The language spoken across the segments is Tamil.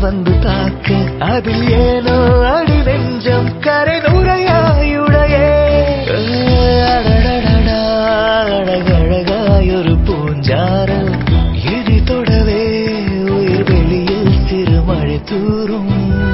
வந்து தாக்க அதில் ஏனோ அடி நெஞ்சம் கரை நுரையாயுடையே அடடடடா அழகழகாயொரு பூஞ்சாரல் எதி தொடவே உயிர் வெளியில் சிறுமழை தூரும்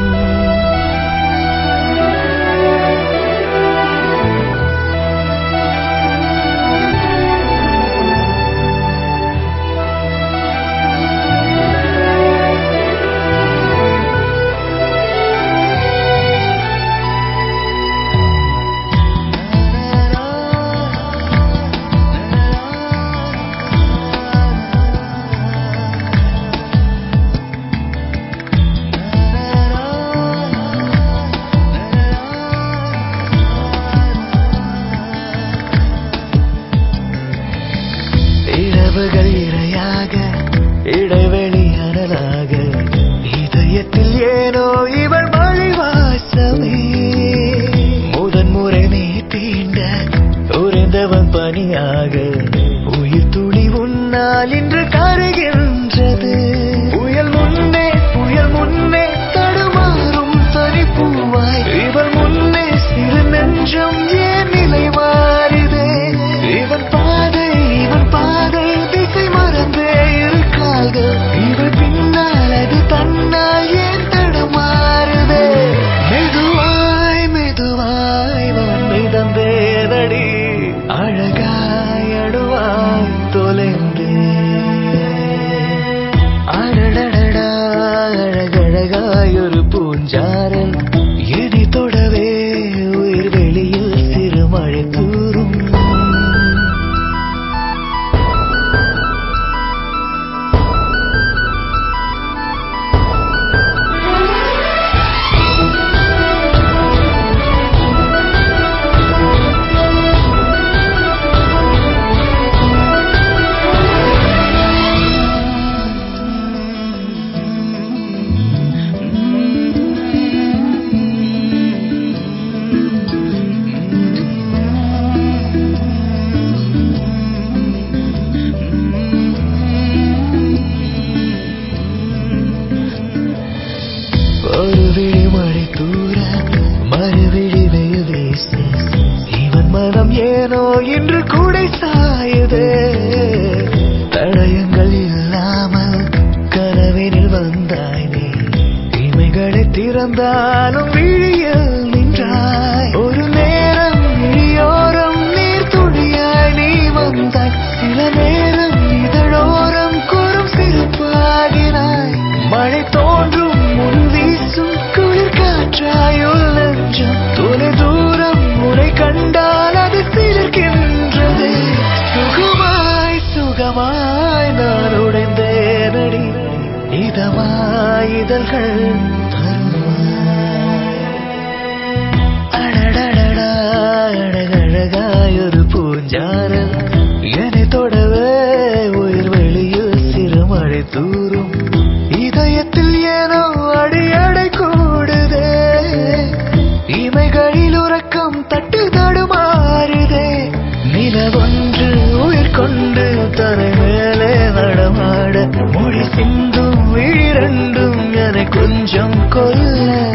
இரவுகள் இரையாக இடைவெளி அனலாக இதயத்தில் ஏனோ இவள் மழை வாசமே முதன்முறை நீ தீண்ட உறைந்தவன் பனியாக உயிர் துளி உன்னால் இன்று கருகின்றது புயல் முன்னே தடுமாறும் தனிப்பூவாய் இவள் முன்னே சிறு நெஞ்சம் ஏன் நிலை மாறிதே இவன் பாதை திசை மறந்தே இருக்கார்கள் இவள் பின்னால் அது தன்னால் ஏன் தடுமாறுதே மெதுவாய் மிதந்தேனடி அழகாய் அடுவாய் தொலைந்தே அடடடடா அழகழகாய் ஒரு பூஞ்சாரல் எதி தொடவே உயிர் வெளியில் சிறுமழை தூரும் ஒரு விழி மழை தூர மறுவிழி வெயில் வீச இவன் மனம் ஏனோ இன்று கூடை சாயுதே தடயங்கள் இல்லாமல் கனவினில் வந்தாய் நீ இமைகளை திறந்தாலும் விழியில் நின்றாய் ஒரு நேரம் விழியோரம் நீர் துளியாய் நீ வந்தாய் சில நேரம் இதழோரம் குறும் சிரிப்பாகினாய் மழை தோன்றும் முன் வீசும் குளிர் காற்றாயுள் நெஞ்சம் தொலை தூரம் முறை கண்டால் அது சிலிர்க்கின்றது சுகமாய் நான் உடைந்தேனடி இதமாய் இதழ்கள் தருவாய் அடடடடா அழகழகாய் ஒரு பூஞ்சாரல் என்னை தொடவே உயிர் வெளியில் சிறுமழை தூரும் இதயத்தில் ஏனோ அடியடை கூடுதே இமைகளில் உறக்கம் தட்டு தடுமாறுதே நிலவொன்று உயிர் கொண்டு தரை மேலே நடமாட மொழி சிந்தும் விழிரண்டும் என கொஞ்சம் கொல்ல